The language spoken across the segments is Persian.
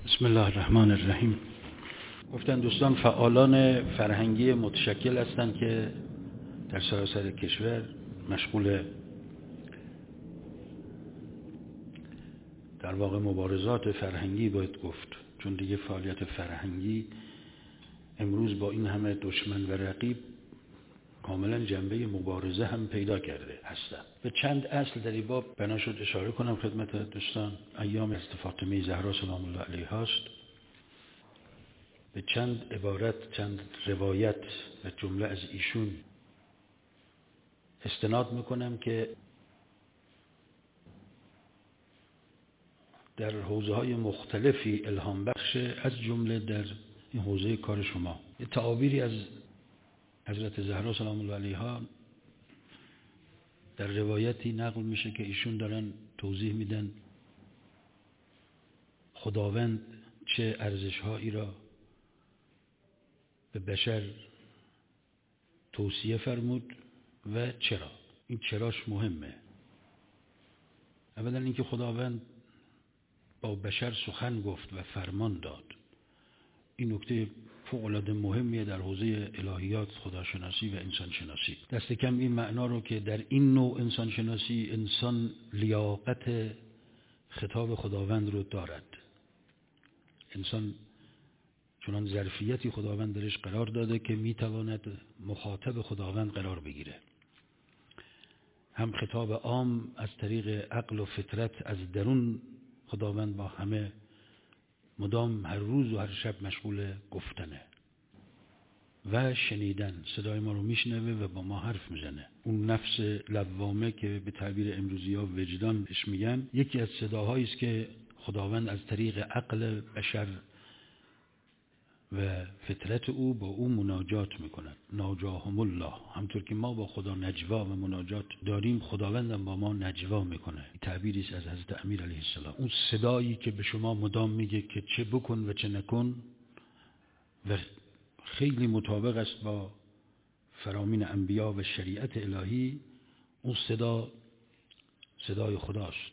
بسم الله الرحمن الرحیم. گفتن دوستان فعالان فرهنگی متشکل هستند که در سراسر کشور مشغول در واقع مبارزات فرهنگی باید گفت، چون دیگه فعالیت فرهنگی امروز با این همه دشمن و رقیب کاملا جنبه مبارزه هم پیدا کرده هستند. به چند اصل در این باب بنا شد اشاره کنم خدمت دوستان. ایام از فاطمه زهرا سلام الله علیها است. به چند عبارت، چند روایت و جمله از ایشون استناد میکنم که در حوزه‌های مختلفی الهام بخش، از جمله در این حوزه کار شما. یه تعابیری از حضرت زهرا سلام الله علیها در روایتی نقل میشه که ایشون دارن توضیح میدن خداوند چه ارزش‌هایی را به بشر توصیه فرمود و چرا. این چراش مهمه. اولا اینکه خداوند با بشر سخن گفت و فرمان داد. این نکته فوق‌العاده مهمیه در حوزه الهیات، خداشناسی و انسانشناسی. دست کم این معنا رو که در این نوع انسانشناسی انسان لیاقت خطاب خداوند رو دارد. انسان چنان ظرفیتی خداوند درش قرار داده که میتواند مخاطب خداوند قرار بگیره. هم خطاب عام از طریق عقل و فطرت از درون خداوند با همه مدام هر روز و هر شب مشغول گفتنه و شنیدن. صدای ما رو میشنوه و با ما حرف میزنه. اون نفس لوامه که به تعبیر امروزی ها وجدان اش میگن، یکی از صداهایی است که خداوند از طریق عقل بشر و فطرت او با او مناجات میکند. ناجاهم الله. همطور که ما با خدا نجوا و مناجات داریم، خداوندم با ما نجوا میکنه. تعبیری است از حضرت امیر علیه السلام. اون صدایی که به شما مدام میگه که چه بکن و چه نکن و خیلی مطابق است با فرامین انبیا و شریعت الهی، اون صدای خداست.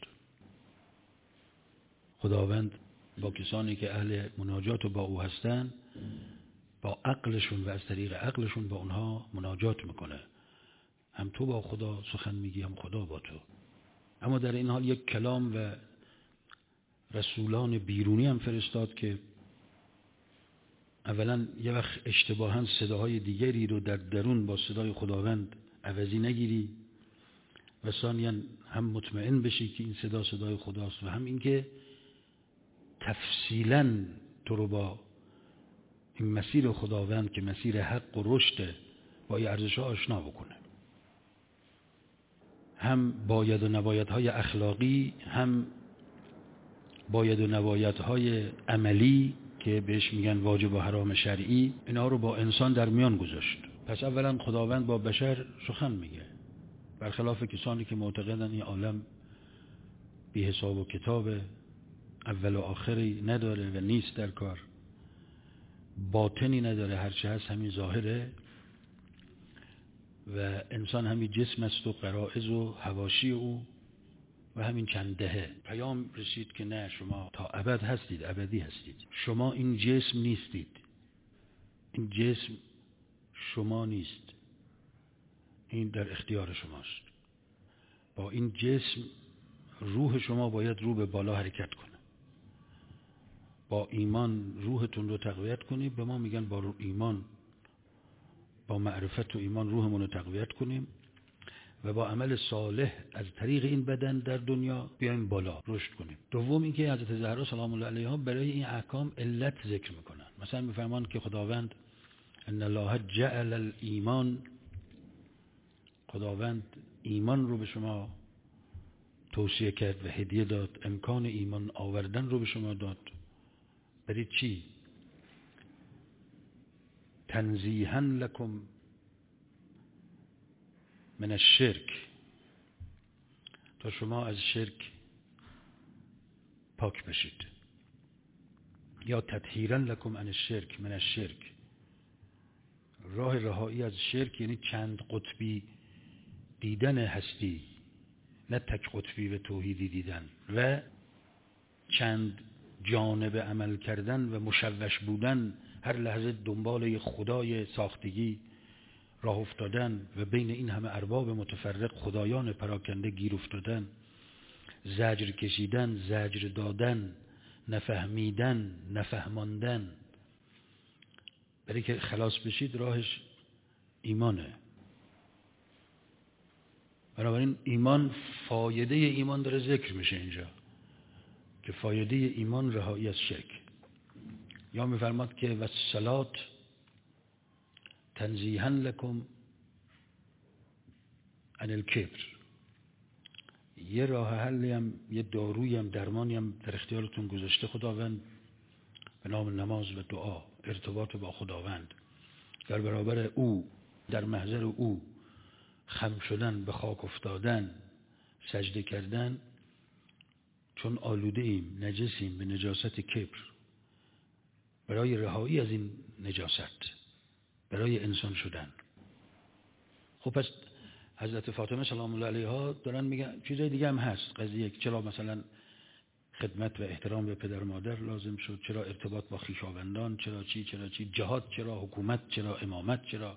خداوند با کسانی که اهل مناجات و با او هستن، با عقلشون و از طریق عقلشون با اونها مناجات میکنه. هم تو با خدا سخن میگی، هم خدا با تو. اما در این حال یک کلام و رسولان بیرونی هم فرستاد که اولا یه وقت اشتباها صداهای دیگری رو در درون با صدای خداوند عوضی نگیری و ثانیاً هم مطمئن بشی که این صدای خداست و هم اینکه تفصیلاً تو رو با این مسیر خداوند که مسیر حق و رشد با این ارزش‌ها آشنا بکنه. هم باید و نبایدهای اخلاقی، هم باید و نبایدهای عملی که بهش میگن واجب و حرام شرعی، اینا رو با انسان در میان گذاشت. پس اولا خداوند با بشر سخن میگه، برخلاف کسانی که معتقدن این عالم بی حساب و کتاب، اول و آخری نداره و نیست در کار، باطنی نداره، هرچه هست همین ظاهره و انسان همین جسم است و غرائز و حواشی او و همین چند دهه. پیام رسید که نه، شما تا ابد هستید، ابدی هستید. شما این جسم نیستید. این جسم شما نیست. این در اختیار شماست. با این جسم روح شما باید رو به بالا حرکت کنه. با ایمان روحتون رو تقویت کنید. به ما میگن با ایمان، با معرفت و ایمان روحمون رو تقویت کنیم و با عمل صالح از طریق این بدن در دنیا بیایم بالا، رشد کنیم. دوم اینکه حضرت زهرا سلام الله علیها برای این احکام علت ذکر میکنن. مثلا میفرمان که خداوند ان الله جعل الایمان، خداوند ایمان رو به شما توصیه کرد و هدیه داد، امکان ایمان آوردن رو به شما داد. برای چی؟ تنزیها لکم من الشرک، تا شما از شرک پاک بشید. یا تطهیرا لکم عن الشرک من الشرک، راه رهایی از شرک یعنی چند قطبی دیدن هستی، نه تک قطبی و توحیدی دیدن و چند جانب عمل کردن و مشوش بودن، هر لحظه دنبال خدای ساختگی راه افتادن و بین این همه ارباب متفرق خدایان پراکنده گیر افتادن، زجر کشیدن، زجر دادن، نفهمیدن، نفهماندن. برای که خلاص بشید راهش ایمانه. بنابراین ایمان، فایده ایمان داره ذکر میشه اینجا که فایده ایمان رهایی از شرک. یا میفرماد که والصلاة تنزیها لکم عن الکبر. یه راه حلی هم، یه دارویی هم، درمانی هم در اختیارتون گذاشته خداوند به نام نماز و دعا، ارتباط با خداوند، در برابر او، در محضر او خم شدن، به خاک افتادن، سجده کردن، چون آلوده ایم، نجسیم به نجاست کبر. برای رهایی از این نجاست، برای انسان شدن. خب پس حضرت فاطمه سلام الله علیها دارن میگن چیزای دیگه هم هست قضیه، چرا مثلا خدمت و احترام به پدر مادر لازم شد، چرا ارتباط با خویشاوندان، چرا چی، جهاد، چرا حکومت، چرا امامت، چرا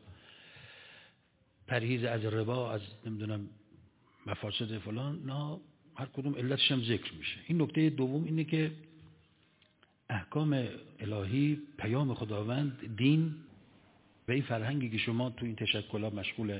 پرهیز از ربا، از نمیدونم مفاسد فلان. نه، هر کدوم علتش هم ذکر میشه. این نکته دوم اینه که احکام الهی، پیام خداوند، دین و این فرهنگی که شما تو این تشکل‌ها مشغول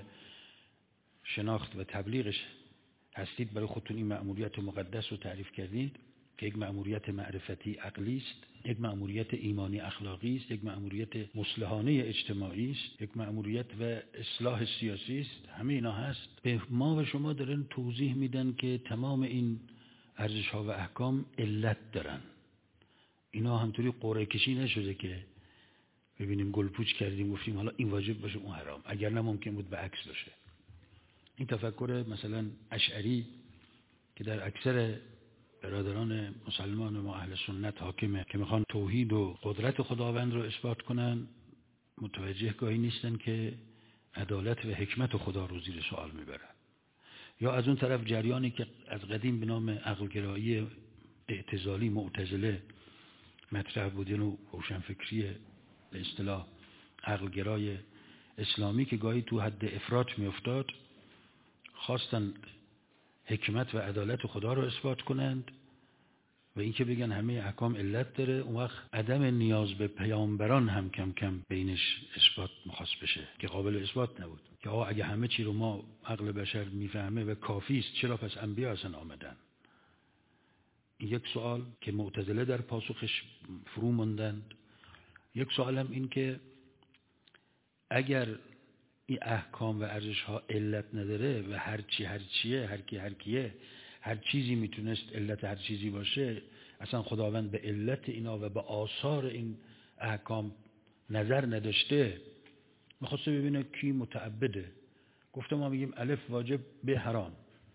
شناخت و تبلیغش هستید، برای خودتون این مأموریت مقدس رو تعریف کردید که یک مأموریت معرفتی عقلی است، یک مأموریت ایمانی اخلاقی است، یک مأموریت مصلحانه اجتماعی است، یک مأموریت و اصلاح سیاسی است. همه اینا هست. به ما و شما دارن توضیح میدن که تمام این ارزش‌ها و احکام علت دارن. اینا همطوری قرعه کشی نشده که ببینیم گلپوچ کردیم گفتیم حالا این واجب باشه اون حرام، اگر نه ممکن بود به عکس باشه. این تفکر مثلا اشعری که در اکثر برادران مسلمان ما اهل سنت حاکمه، که میخوان توحید و قدرت خداوند رو اثبات کنن، متوجه گاهی نیستن که عدالت و حکمت خدا رو زیر سوال میبرن. یا از اون طرف جریانی که از قدیم به نام عقلگرایی اعتزالی، معتزله مطرح بودن و روشنفکری به اصطلاح عقلگرای اسلامی که گاهی تو حد افراط میافتاد، خواستن حکمت و عدالت خدا رو اثبات کنند و این که بگن همه احکام علت داره، اون وقت عدم نیاز به پیامبران هم کم کم بینش اثبات مخواست بشه که قابل اثبات نبود. که آقا اگه همه چی رو ما عقل بشر میفهمه و کافی است، چرا پس انبیا اصلا آمدن؟ این یک سوال که معتزله در پاسخش فرو موندند. یک سوال هم این که اگر این احکام و ارزش ها علت نداره و هر چیه، هر کیه، هر چیزی میتونست علت هر چیزی باشه، اصلا خداوند به علت اینا و به آثار این احکام نظر نداشته، میخواسته ببینه کی متعبده. گفته ما میگیم الف واجب به حرام،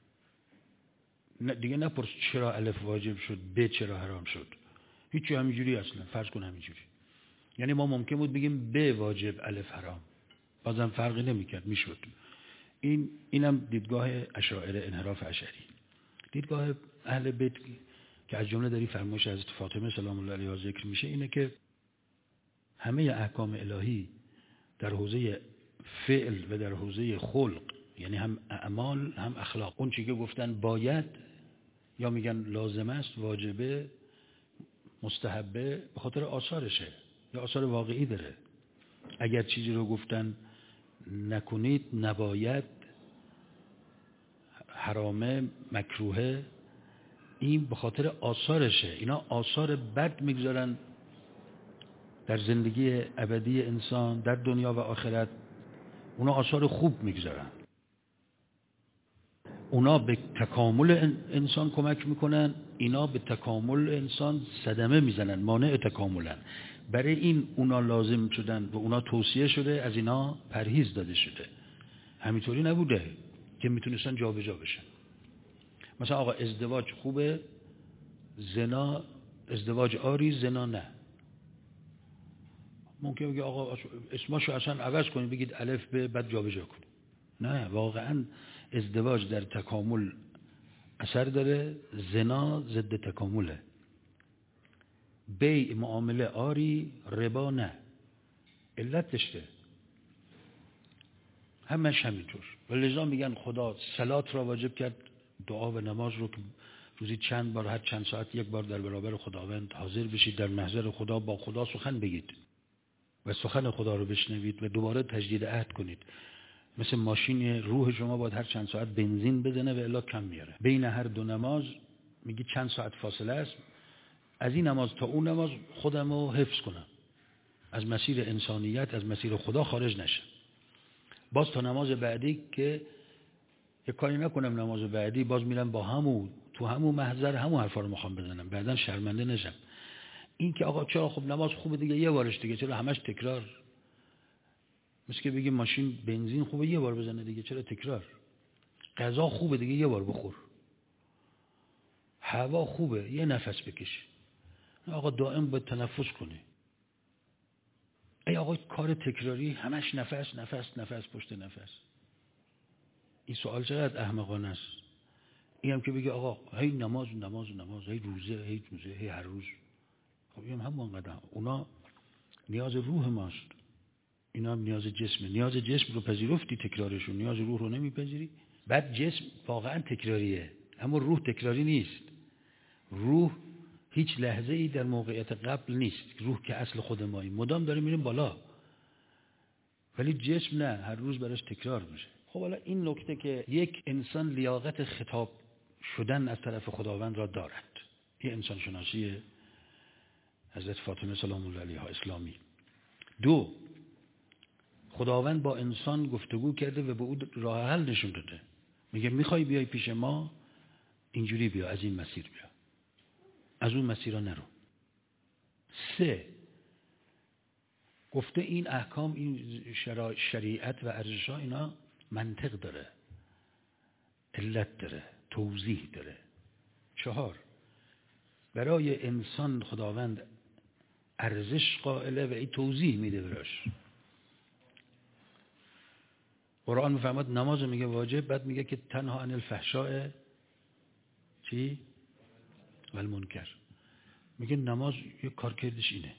دیگه نپرس چرا الف واجب شد به چرا حرام شد، هیچی، همینجوری اصلا فرض کن همینجوری. یعنی ما ممکن بود بگیم به واجب الف حرام، بازم فرقی نمیکرد، میشد. اینم دیدگاه اشاعره، انحراف اشعری. دیدگاه اهل بیت که از جمله در این فرمایش حضرت فاطمه سلام الله علیها ذکر میشه اینه که همه احکام الهی در حوزه فعل و در حوزه خلق، یعنی هم اعمال هم اخلاق، اون چیزی که گفتن باید یا میگن لازم است، واجبه، مستحبه، به خاطر آثارشه یا آثار واقعی داره. اگر چیزی رو گفتن نکنید، نباید، حرامه، مکروهه، این به خاطر آثارشه. اینا آثار بد میگذارن در زندگی ابدی انسان در دنیا و آخرت، اونا آثار خوب میگذارن. اونا به تکامل انسان کمک میکنن، اینا به تکامل انسان صدمه میزنن، مانع تکاملن. برای این اونا لازم شدن و اونا توصیه شده، از اینا پرهیز داده شده. همینطوری نبوده که میتونستن جابجا بشن. مثلا آقا ازدواج خوبه، زنا، ازدواج آری، زنا نه. ممکن بگی آقا اسمشو اصلا عوض کنید، بگید الف به بعد جابجا کنید. نه، واقعا ازدواج در تکامل اثر داره، زنا ضد تکامله. بیع معامله آری، ربا نه. علت داشته، همش همینطور. و لذا میگن خدا صلات را واجب کرد، دعا و نماز رو که روزی چند بار، هر چند ساعت یک بار در برابر خداوند حاضر بشید، در محضر خدا با خدا سخن بگید و سخن خدا رو بشنوید و دوباره تجدید عهد کنید. مثل ماشین روح شما باید هر چند ساعت بنزین بزنه و الا کم میاره. بین هر دو نماز میگی چند ساعت فاصله است، از این نماز تا اون نماز خودم رو حفظ کنم، از مسیر انسانیت، از مسیر خدا خارج نشم. باز تا نماز بعدی که یک کاری نکنم، نماز بعدی باز میرم با تو همون محضر همون حرفا رو میخوام بزنم، بعدن شرمنده نشم. این که آقا چرا خب نماز خوبه دیگه یه بارش دیگه، چرا همش تکرار؟ مثل که بگیم ماشین بنزین خوبه یه بار بزنه دیگه، چرا تکرار؟ غذا خوبه دیگه یه بار بخور، هوا خوبه یه نفس بکش. آقا دائم باید تنفس کنی. ای آقا کار تکراری همش نفس نفس نفس پشت نفس. این سوال چقدر احمقانه است. این هم که بگه آقا هی نماز نماز نماز، هی روزه هی روزه هی هر روز. خب این هم قدم. اونا نیاز روح ماست، اینا هم نیاز جسمه. نیاز جسم رو پذیرفتی تکرارشون، نیاز روح رو نمیپذیری. بعد جسم واقعا تکراریه اما روح تکراری نیست. روح هیچ لحظه ای در موقعیت قبل نیست. روح که اصل خود مایی، مدام داریم میریم بالا، ولی جسم نه، هر روز براش تکرار میشه. خب حالا این نکته که یک انسان لیاقت خطاب شدن از طرف خداوند را دارد، این انسان شناسی حضرت فاطمه سلام الله علیها اسلامی. دو، خداوند با انسان گفتگو کرده و به او راه حل نشون داده. میگه میخوای بیای پیش ما، اینجوری بیا، از این مسیر بیا، از اون مسیرها نرو. سه، گفته این احکام، این شریعت و ارزش‌ها اینا منطق داره، علت داره، توضیح داره. چهار، برای انسان خداوند ارزش قائله و این توضیح میده براش. قرآن میفرماد نماز میگه واجب، بعد میگه که تنها عن الفحشاء چی؟ و المنکر. میگه نماز یک کارکردش اینه.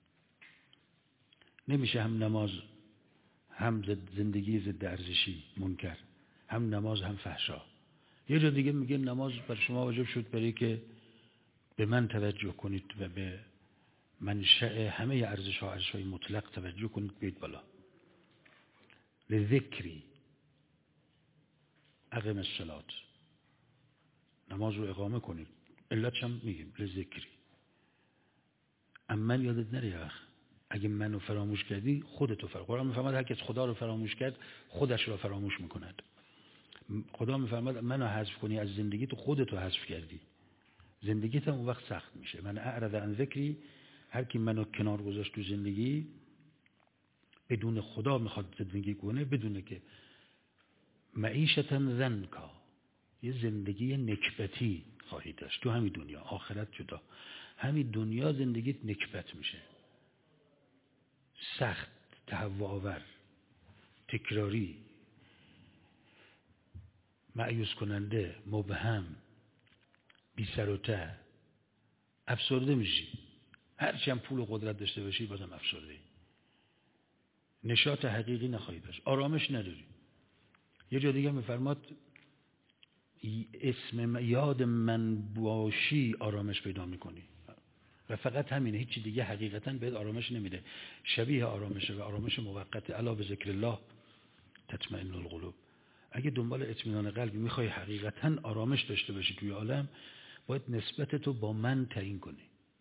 نمیشه هم نماز هم زندگی ضد ارزشی منکر، هم نماز هم فحشا. یه جا دیگه میگه نماز بر شما واجب شد برای که به من توجه کنید و به منشأ همه ارزش‌ها، ارزش‌های مطلق توجه کنید، بیاید بالا. لذکری اقم الصلاة، نماز رو اقامه کنید. علتش هم میگیم لذکری. اما یادت نره اگه منو فراموش کردی خودتو فراموش. قرآن میفرماد هر کس خدا رو فراموش کرد خودش رو فراموش میکند. خدا میفرماد منو حذف کنی از زندگی، تو خودتو حذف کردی، زندگیت هم اون وقت سخت میشه. من اعرض عن ذکری، هر کی منو کنار گذاشت تو زندگی، بدون خدا میخواد زندگی کنه، بدونه که معیشتاً ضنکا، یه زندگی نکبتی خواهی داشت تو همین دنیا، آخرت جدا. همین دنیا زندگیت نکبت میشه، سخت، تهوع آور، تکراری، مایوس کننده، مبهم، بی سر و ته، افسرده میشی. هرچی هم پول و قدرت داشته باشی بازم افسرده، نشاط حقیقی نخواهی داشت، آرامش نداری. یه جا دیگه میفرماد اسم یاد من باشی آرامش پیدا میکنی، و فقط همینه، هیچی دیگه حقیقتا بهت آرامش نمیده. شبیه آرامشه و آرامش موقته. الا بذکر الله تطمئن القلوب. اگه دنبال اطمینان قلبی میخوای حقیقتا آرامش داشته باشی توی عالم، باید نسبت تو با من تعیین کنی،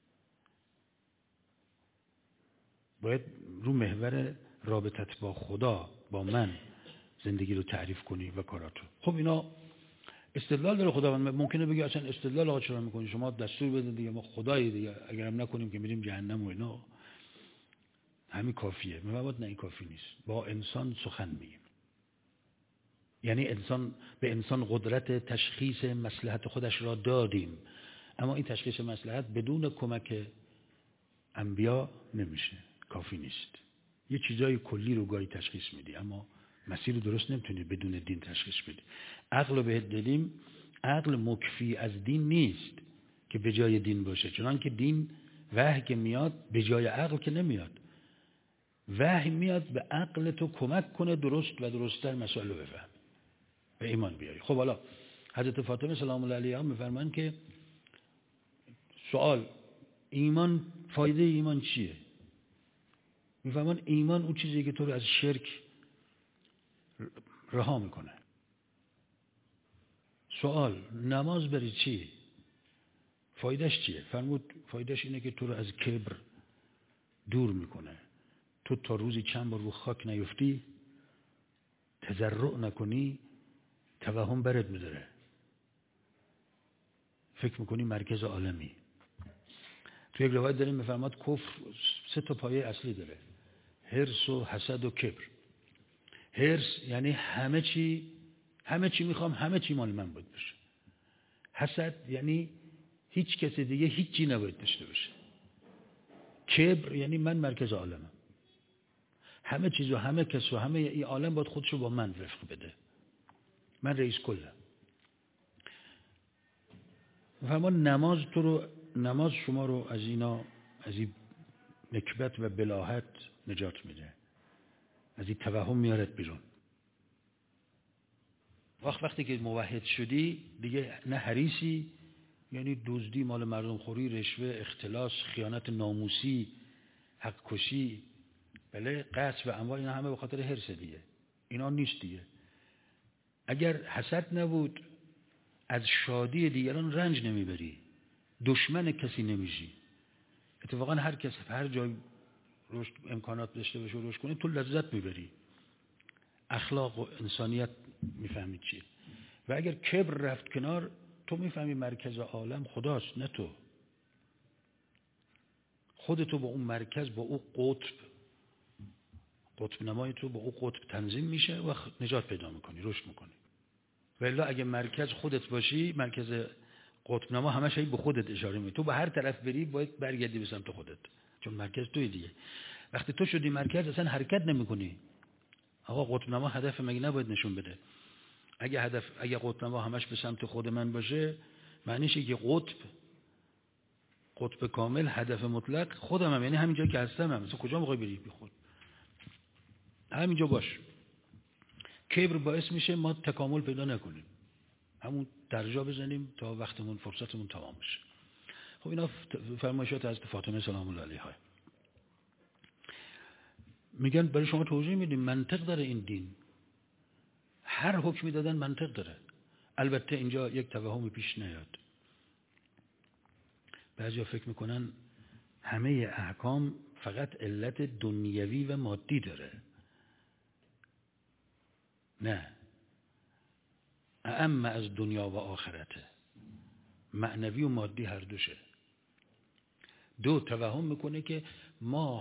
باید رو محور رابطت با خدا، با من زندگی رو تعریف کنی و کاراتو. خب اینا استدلال داره خداوند. ممکنه بگی اصلا استدلال آقا چرا میکنی، شما دستور بدید دیگه، ما خدایی دیگه، اگرم نکنیم که میریم جهنم و اینا، همین کافیه. میگم نه این کافی نیست. با انسان سخن میگیم، یعنی انسان به انسان قدرت تشخیص مصلحت خودش را دادیم، اما این تشخیص مصلحت بدون کمک انبیا نمیشه، کافی نیست. یه چیزای کلی رو گاهی تشخیص میدی اما مسیر رو درست نمیتونی بدون دین تشخیص بدی. عقل رو بهت دادیم، عقل مکفی از دین نیست که به جای دین باشه، چنان که دین وحی که میاد به جای عقل که نمیاد. وحی میاد به عقل تو کمک کنه درست و درست‌تر مسائل رو بفهمی و ایمان بیاری. خب حالا حضرت فاطمه سلام الله علیها میفرمان که سوال ایمان، فایده ایمان چیه؟ میفرمان ایمان اون چیزی که تو رو از شرک رها میکنه. سوال نماز بری چی؟ فایدهش چیه؟ فرمود فایدهش اینه که تو رو از کبر دور میکنه. تو تا روزی چند بار رو خاک نیفتی، تضرع نکنی، توهم برد میداره، فکر میکنی مرکز عالمی. تو یک روایت داریم میفرماد کفر 3 پایه اصلی داره: حرص و حسد و کبر. حرص یعنی همه چی میخوام همه چی مال من باید بشه. حسد یعنی هیچ کسی دیگه هیچی نباید داشته باشه. کبر یعنی من مرکز عالمم، همه چیز و همه کس و همه این عالم باید خودشو با من وفق بده، من رئیس کلم. فرمان نماز شما رو از این نکبت و بلاهت نجات میده، از این توهم میارد بیرون. وقتی که موحد شدی دیگه نه حریصی، یعنی دزدی، مال مردم خوری، رشوه، اختلاس، خیانت ناموسی، حق کشی، بله، غصب و اموال، اینا همه به خاطر حرص دیگه، اینا نیست دیگه. اگر حسد نبود از شادی دیگران رنج نمیبری، دشمن کسی نمیشی. اتفاقا هر کس هر جای رشد امکانات داشته باشه و رشد کنی تو لذت میبری، اخلاق و انسانیت میفهمی چیه. و اگر کبر رفت کنار تو میفهمی مرکز عالم خداست نه تو. خودتو با اون مرکز، با اون قطب نمای تو با اون قطب تنظیم میشه و نجات پیدا میکنی، رشد میکنی. ولی اگه مرکز خودت باشی، مرکز قطب نما همش به خودت اشاره میکنه، تو به هر طرف بری باید برگردی به سمت خودت، چون مرکز توی دیگه. وقتی تو شدی مرکز اصلا حرکت نمیکنی. آقا قطب نما هدف مگه نباید نشون بده؟ اگه قطب نما همش به سمت خود من باشه، معنیشه که قطب کامل، هدف مطلق خودمم، یعنی همینجا که هستم. مثلا کجا میخوای بری؟ بی خود همینجا باش. کبر باعث میشه ما تکامل پیدا نکنیم، همون درجا بزنیم تا وقتمون فرصتمون تمام بشه. خب اینا فرمایشات از فاطمه سلام الله علیها. میگن برای شما توضیح میدیم، منطق داره این دین، هر حکمی دادن منطق داره. البته اینجا یک توهمی پیش نیاد. بعضیا فکر میکنن همه احکام فقط علت دنیوی و مادی داره. نه، اعم از دنیا و آخرته، معنوی و مادی هر دوشه. توهم میکنه که ما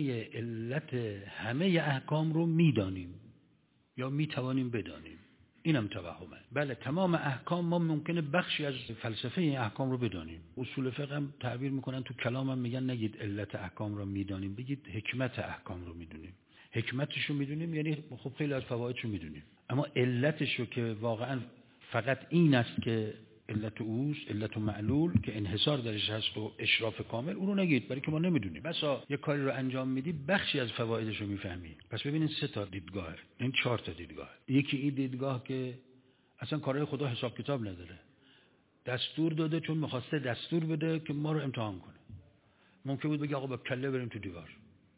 همه احکام رو میدانیم یا میتوانیم بدانیم، اینم توهمه. بله، تمام احکام ما ممکنه بخشی از فلسفه این احکام رو بدانیم. اصول فقه هم تعبیر میکنن، تو کلام هم میگن نگید علت احکام رو میدانیم، بگید حکمت احکام رو میدونیم. حکمتش رو میدونیم یعنی خب خیلی از فوایدش رو میدونیم، اما علتش رو که واقعا فقط این است که علت اوست، علت و معلول که انحصار درش هست و اشراف کامل، اون رو نگید، برای که ما نمیدونیم. بسا یک کاری رو انجام میدی بخشی از فوایدش رو میفهمی. پس ببینید 3 دیدگاه، این 4 دیدگاه. یکی این دیدگاه که اصلا کارهای خدا حساب کتاب نداره، دستور داده چون میخواسته دستور بده که ما رو امتحان کنه. ممکن بود بگه آقا با کله بریم تو دیوار،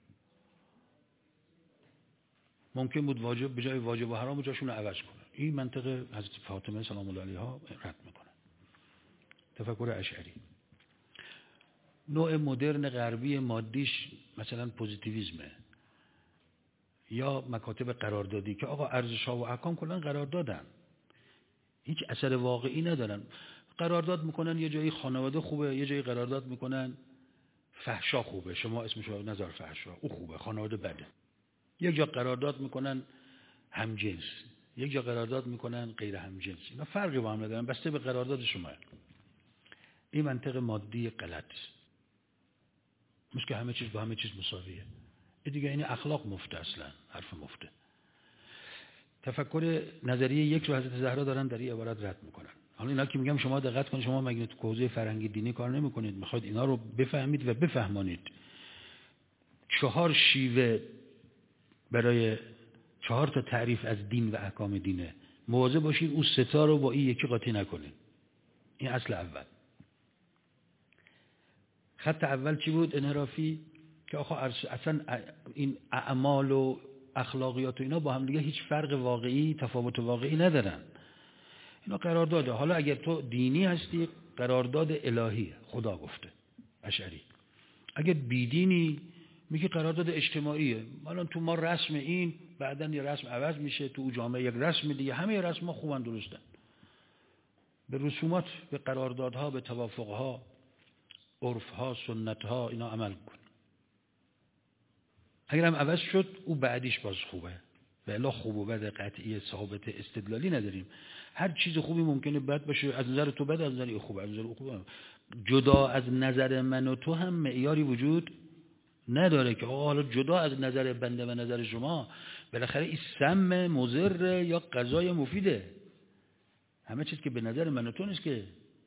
ممکن بود واجب به جای واجب و حرام جاشون رو عوض کنه. این منطق حضرت فاطمه سلام الله علیها رد میکنه. تفکر اشعری. نوع مدرن غربی مادیش مثلا پوزیتیویسمه یا مکاتب قراردادی که آقا ارزش‌ها و احکام کلا قراردادن، هیچ اثر واقعی ندارن. قرارداد میکنن یه جایی خانواده خوبه، یه جایی قرارداد میکنن فحشا خوبه، شما اسمشو نذار فحشا، او خوبه، خانواده بده. یک جا قرارداد میکنن همجنس، یک جا قرارداد میکنن غیر همجنس. اینا فرقی با هم ندارن، بسته به قرارداد شما. این منطق مادی غلط، مثل که همه چیز با همه چیز مساویه. این دیگه این اخلاق مفته، اصلا حرف مفته. تفکر نظریه یک رو حضرت زهرا دارن در این عبارت رد میکنن. حالا اینا که میگم شما دقت کنید، شما مگه تو حوزه فرهنگی دینی کار نمی‌کنید؟ میخواید اینا رو بفهمید و بفهمانید. 4 شیوه برای 4 تا تعریف از دین و احکام دینه. مواظب باشید اون 3 تا رو با این یکی قاطی نکنید. این اصل اول. خط اول چی بود؟ انحرافی، که آخه اصلا این اعمال و اخلاقیات و اینا با هم دیگه هیچ فرق واقعی، تفاوت واقعی ندارن. اینا قرارداده. حالا اگر تو دینی هستی، قرارداد الهی، خدا گفته، اشعری. اگر بیدینی، میگه قرارداد اجتماعیه. الان تو ما رسم این، بعداً یه رسم عوض میشه، تو جامعه یک رسم دیگه. همه رسم‌ها خوبن، درستن. به رسومات، به قراردادها، به توافقها، عرفها، سنتها، اینا عمل کن. اگر هم عوض شد، او بعدیش باز خوبه. بلا خوب و بد قطعی ثابت استدلالی نداریم. هر چیز خوبی ممکنه بد باشه، از نظر تو بد، از نظر خوبه، از نظر او خوبه. جدا از نظر من و تو هم معیاری وجود نداره که حالا جدا از نظر بنده و نظر شما، بالاخره این سم مضر یا غذای مفیده. همه چیز که به نظر من و تو نیست که.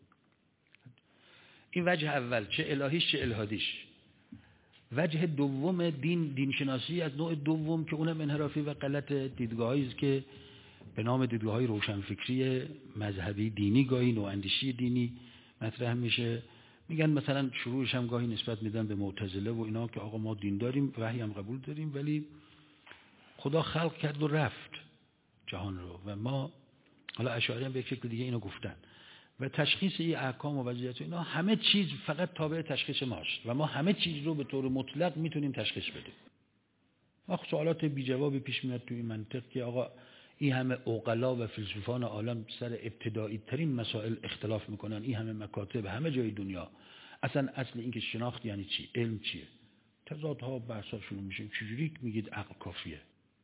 این وجه اول، چه الهیش چه الهادیش. وجه دوم دینشناسی از نوع دوم که اونم انحرافی و غلط، دیدگاهایی است که به نام دیدگاه‌های روشنفکری مذهبی دینی، گاهی نواندیشی دینی مطرح میشه. میگن مثلا شروعش هم گاهی نسبت میدن به معتزله و اینا که آقا ما دین داریم، وحی هم قبول داریم، ولی خدا خلق کرد و رفت جهان رو و ما، حالا اشاعری هم به یک شکل دیگه اینو گفتن، و تشخیص این احکام و وضعیت و اینا، همه چیز فقط تابع تشخیص ماست و ما همه چیز رو به طور مطلق میتونیم تشخیص بدیم. وقت سوالات بی جوابی پیش میاد توی این منطق که آقا این همه عقلا و فیلسوفان عالم سر ابتدایی ترین مسائل اختلاف میکنن، این همه مکاتب همه جای دنیا، اصلا اصل این که شناخت یعنی چی، علم چیه، تضادها بحثا شروع میشه. چجوری میگید عقل کافیه؟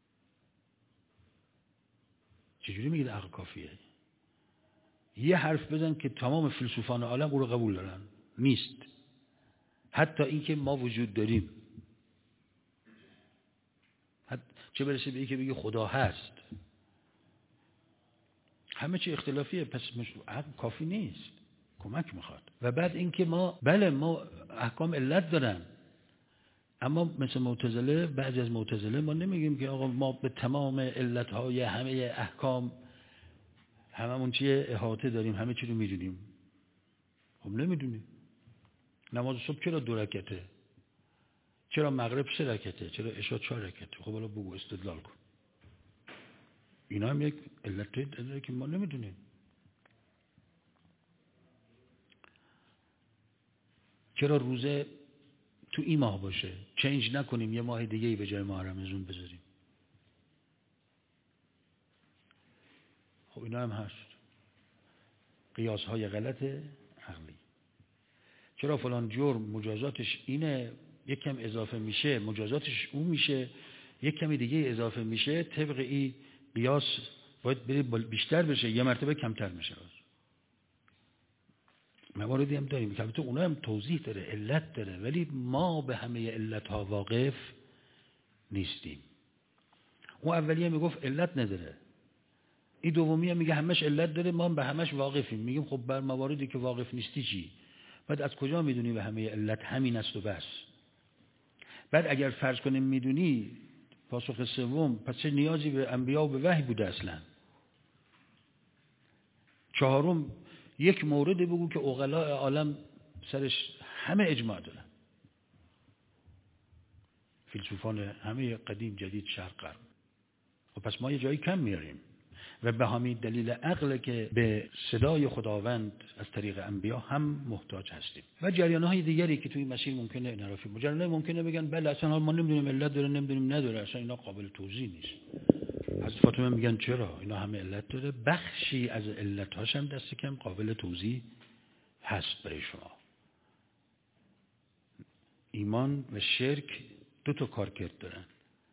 چجوری میگید عقل کافیه؟ یه حرف بزن که تمام فیلسوفان عالم او رو قبول دارن، نیست. حتی این که ما وجود داریم، چه برسه به این که بگی خدا هست، همه چی اختلافیه. پس عقل کافی نیست، کمک میخواد. و بعد این که ما، بله ما احکام علت دارن، اما مثل معتزله، بعضی از معتزله ما نمیگیم که آقا ما به تمام علتهای همه احکام هممون چیه احاطه داریم، همه چی رو میدونیم. خب نمیدونیم. نماز صبح چرا 2 رکعته؟ چرا مغرب 3 رکعته؟ چرا عشاء 4 رکعته؟ خب حالا بگو، استدلال کن. اینا هم یک علتی داره که ما نمیدونیم. چرا روزه تو این ماه باشه، چنج نکنیم یه ماه دیگه ای به جای ماه رمضان بذاریم؟ خب اینا هم هست، قیاس های غلط عقلی. چرا فلان جرم مجازاتش اینه، یک کم اضافه میشه مجازاتش اون میشه، یک کمی دیگه اضافه میشه، طبق این قیاس باید بری بیشتر بشه، یه مرتبه کمتر میشه. مواردی هم داریم که البته اونها هم توضیح داره، علت داره، ولی ما به همه علت ها واقف نیستیم. اون اولیه میگفت علت نداره، این دومی هم میگه همش علت داره، ما هم به همش واقفیم. میگیم خب بر مواردی که واقف نیستی چی؟ بعد از کجا میدونی به همه علت همین است و بس؟ بعد اگر فرض کنیم میدونی، پاسخ سوم، پس چه نیازی به انبیا و به وحی بوده اصلا؟ چهارم، یک مورد بگو که عقلاء عالم سرش همه اجماع دارن، فیلسوفان همه قدیم جدید شرق غرب. خب پس ما یه جایی کم میاریم و به همین دلیل عقل که به صدای خداوند از طریق انبیا هم محتاج هستیم. و جریان‌های دیگری که توی مسیر ممکنه انحرافی، جریان‌های ممکنه بگن بله اصلا ما نمیدونیم علت داره، نمیدونیم نداره، اصلا اینا قابل توضیح نیست. از فاطمه میگن چرا اینا همه علت داره، بخشی از علت‌هاش هم دست کم قابل توضیح هست برای شما. ایمان و شرک 2 تا کارکرد دارن،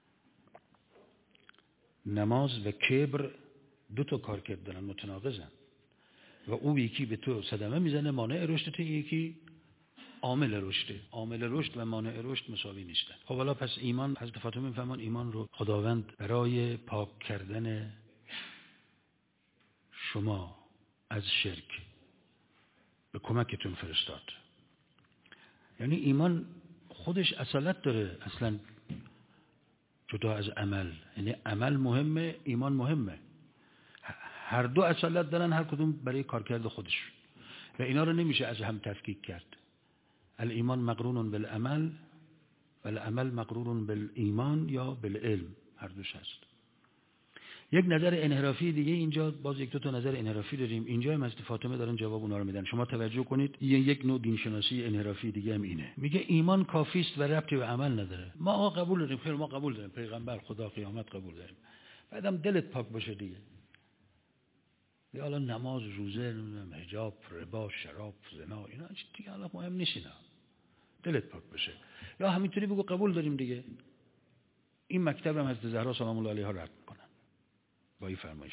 نماز و کبر 2 تا کارکرد دارن، متناقضن. و او یکی به تو صدمه میزنه، مانع رشد، تو یکی عامل رشد. عامل رشد و مانع رشد مساوی نیستن. خب حالا پس ایمان، حضرت فاطمه میفهمن ایمان رو خداوند برای پاک کردن شما از شرک به کمکتون فرستاد. یعنی ایمان خودش اصالت داره، اصلا جدا از عمل. یعنی عمل مهمه، ایمان مهمه، هر دو اصالت دارن، هر کدوم برای کارکرد خودش و اینا رو نمیشه از هم تفکیک کرد. الایمان مقرون بالعمل و العمل مقرون بالایمان یا بالعلم، هر دوش هست. یک نظر انحرافی دیگه اینجا، باز یک دو تا نظر انحرافی داریم اینجا، هم از فاطمه دارن جواب اونا رو میدن. شما توجه کنید، یک نوع دینشناسی انحرافی دیگه هم اینه، میگه ایمان کافی است و ربطی به عمل نداره. ما قبول داریم، خیر ما قبول داریم، پیغمبر، خدا، قیامت قبول داریم، بعدم دلت پاک باشه دیگه. یا حالا نماز، روزه، نمیدونم حجاب، ربا، شراب، زنا، اینا دیگه حالا مهم نیست، اینا دلت پاک باشه. یا همینطوری بگو قبول داریم دیگه. این مکتب هم حضرت زهرا سلام الله علیها رد میکنن با این فرمایش.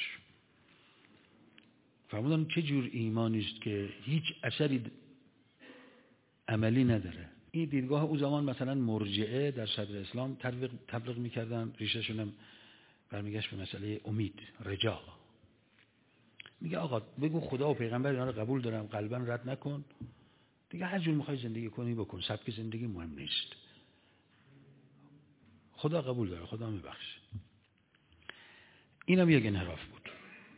فرمودن چه جور ایمانی است که هیچ اثری عملی نداره. این دیدگاه او زمان مثلا مرجعه در صدر اسلام تبلیغ میکردن، ریشه‌شون هم برمیگشت به مسئله امید، رجا. میگه آقا بگو خدا و پیغمبر اینا رو قبول دارم، قلبا رد نکن دیگه، هر جور میخوای زندگی کنی بکن، سبک زندگی مهم نیست، خدا قبول داره، خدا میبخشه. اینم یک انحراف بود،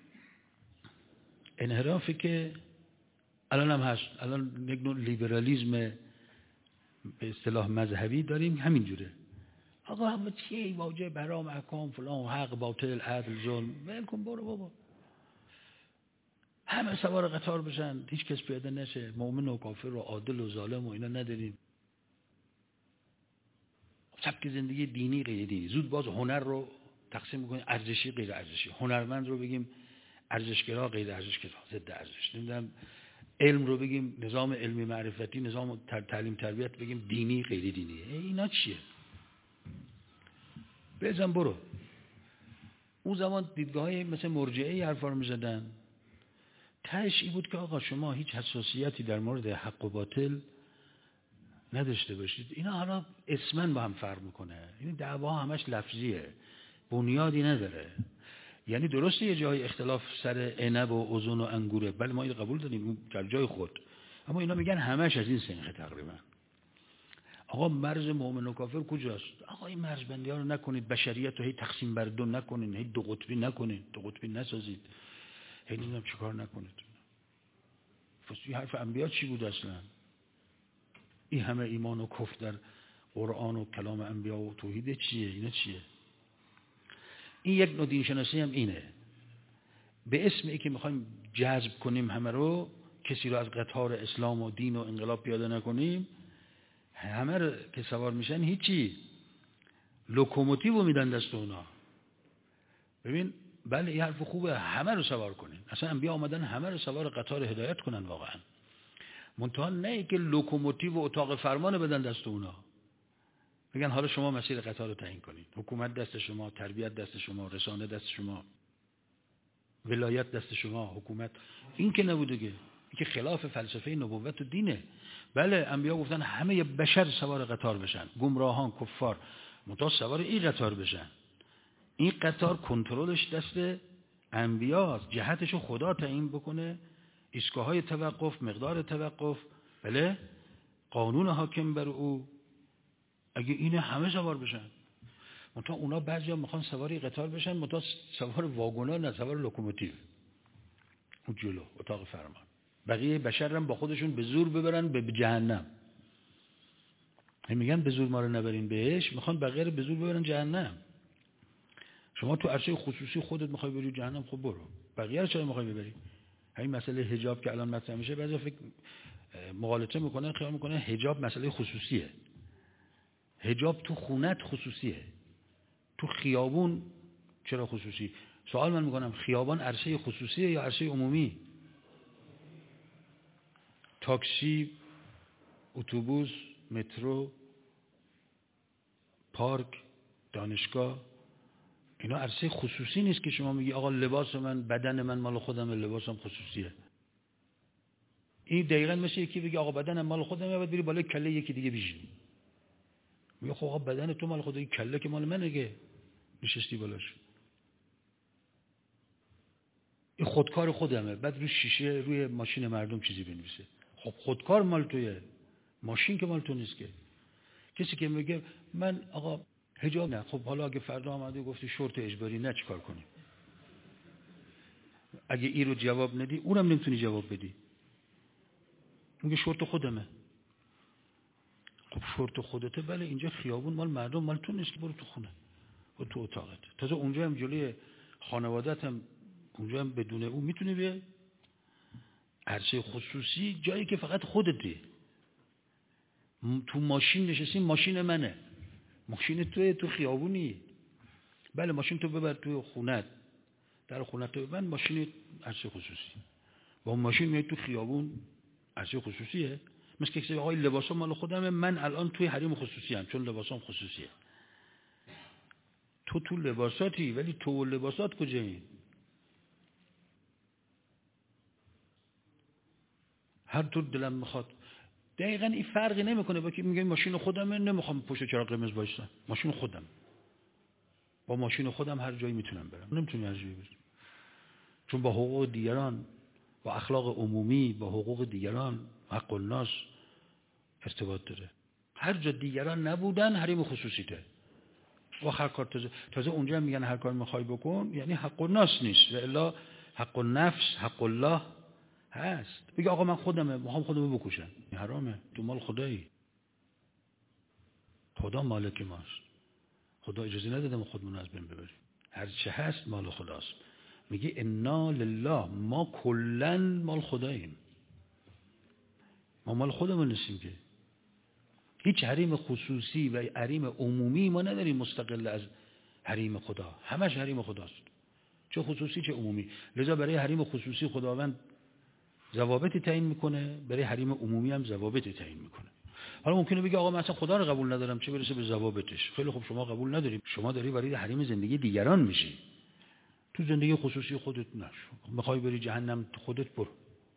انحرافی که الان هم هست. الان یک نوع لیبرالیسم به اصطلاح مذهبی داریم، همین جوره. آقا همه چیه واجب، برام، احکام، فلان، حق، باطل، عدل، ظلم، ول کن برو بابا، همه سوار قطار بشن، هیچ کس پیاده نشه، مؤمن و کافر و عادل و ظالم و اینا نداریم. سبک زندگی دینی غیر دینی، زود باز هنر رو تقسیم می‌کنیم ارزشی غیر ارزشی، هنرمند رو بگیم ارزشگرا غیر ارزشگرا، ضد ارزش، نمیدونم علم رو بگیم نظام علمی معرفتی، نظام تعلیم تربیت بگیم دینی غیر دینی. اینا چیه؟ بزن برو. اون زمان دیدگاه‌های مثل مرجعه حرفا رو می‌زدن. تهش این بود که آقا شما هیچ حساسیتی در مورد حق و باطل نداشته باشید. اینا حالا اسمن با هم فرق میکنه، این دعوا همش لفظیه، بنیادی نداره. یعنی درسته یه جای اختلاف سر عنب و اوزون و انگوره، بله ما اینو قبول داریم، اون در جای خود، اما اینا میگن همش از این سنخه تقریبا. آقا مرز مؤمن و کافر کجاست؟ آقا این مرزبندی ها رو نکنید، بشریت رو هی تقسیم بر دو نکنید، هی دو قطبی نکنید، دو قطبی نسازید، هی نمیدونم چیکار نکنید. این حرف انبیا چی بود اصلا؟ این همه ایمان و کفر در قرآن و کلام انبیا و توحید چیه؟ اینا چیه؟ این یک نوع دینشناسی هم اینه، به اسم ای که میخوایم جذب کنیم همه رو، کسی رو از قطار اسلام و دین و انقلاب پیاده نکنیم، همه رو که سوار میشن هیچی، لوکوموتیو میدن دست اونا. ببین بله این حرف خوبه، همه رو سوار کنین، اصلا انبیا آمدن همه رو سوار قطار هدایت کنن واقعا، منتها نه ای که لوکوموتیو و اتاق فرمان بدن دست اونا، بگن حالا شما مسیر قطار رو تعیین کنید، حکومت دست شما، تربیت دست شما، رسانه دست شما، ولایت دست شما، حکومت. این که نبوده، که این که خلاف فلسفه نبوت و دینه. بله انبیا گفتن همه بشر سوار قطار بشن، گمراهان، کفار، منتها سوار این قطار بشن. این قطار کنترلش دست انبیاست، جهتشو خدا تعیین بکنه، ایستگاه‌های توقف، مقدار توقف، بله قانون حاکم بر او. اگه اینه همه سوار بشن، منتها اونا بعضیا میخوان سواری قطار بشن، منتها سوار واگونا نه، سوار لوکوموتیو، اون جلو اتاق فرمان. بقیه بشر هم با خودشون به زور ببرن به جهنم. میگن به زور ما رو نبرین بهش، میخوان بقیه رو به زور ببرن جهنم. شما تو عرصه خصوصی خودت میخوای بری جهنم، خب برو، بقیه رو چرا میخوای ببری؟ همین مسئله حجاب که الان مطرح میشه، بعضی فکر مغالطه میکنن، خیال میکنن حجاب مسئله خصوصیه. حجاب تو خونت خصوصیه، تو خیابون چرا خصوصی؟ سوال من میکنم، خیابان عرصه خصوصیه یا عرصه عمومی؟ تاکسی، اتوبوس، مترو، پارک، دانشگاه، اینا عرصه خصوصی نیست که شما میگی آقا لباس من، بدن من مال خودمه، لباسم خصوصیه. این دقیقاً مثل یکی بگی آقا بدنم مال خودمه، بعد بری بالای کله یکی دیگه بشینی. میگه خب آقا بدن تو مال خودت، کله که مال منه، که نشستی بالاش. این خودکار خودمه، بعد روی شیشه روی ماشین مردم چیزی بنویسه. خب خودکار مال توئه، ماشین که مال تو نیست که. کسی که میگه من آقا حجاب نه، خب حالا اگه فردا آمده گفتی شورت اجباری نه چیکار کنی؟ اگه این رو جواب ندی اونم نمیتونی جواب بدی. میگه شورت خودمه. خب شورت خودته، بله اینجا خیابون مال مردم، مال تو نیست، برو تو خونه، برو تو اتاقت. تازه اونجا هم جلوی خانواده‌ت هم اونجا هم بدون اون میتونی به عرصه خصوصی، جایی که فقط خودتی. تو ماشین نشستی، ماشین منه، ماشین توی، تو خیابونی. بله ماشین تو ببر توی خونت، در خونت تو ببند، ماشین عرصه خصوصی. با ماشین میای تو خیابون، عرصه خصوصیه. مثل که کسی آقای لباسا مال خودمه، من الان توی حریم خصوصی ام چون لباسام خصوصیه. تو لباساتی، ولی تو و لباسات کجایی؟ هر طور دلم میخواد. دقیقاً این فرقی نمیکنه با که میگه ماشین خودمه، نمیخوام پشت چراغ قرمز وایسم، ماشین خودم، با ماشین خودم هر جایی میتونم برم. نمیتونی هر جایی بری، چون با حقوق دیگران، با اخلاق عمومی، با حقوق دیگران، حق الناس ارتباط داره. هر جا دیگران نبودن حریم خصوصیته. و هر کار تازه اونجا میگن هر کار میخوای بکن، یعنی حق الناس نیست، و الا حق النفس، حق الله هست. بگه آقا من خودمه، میخوام خودمو بکشم، حرامه، تو مال خدایی. خدا مالک ماست، خدا اجازه نداده ما خودمون از بین ببریم. هر چه هست مال خداست. میگه انا لله، ما کلن مال خداییم، ما مال خودمون نیستیم که. هیچ حریم خصوصی و حریم عمومی ما نداریم مستقل از حریم خدا، همش حریم خداست، چه خصوصی چه عمومی. لذا برای حریم خصوصی خداوند ضوابطی تعیین میکنه، برای حریم عمومی هم ضوابطی تعیین میکنه. حالا ممکنه بگه آقا من اصلا خدا رو قبول ندارم، چه برسه به ضوابطش. خیلی خوب، شما قبول نداری، شما داری برای حریم زندگی دیگران میشی. تو زندگی خصوصی خودت نشو. میخوای بری جهنم، خودت برو.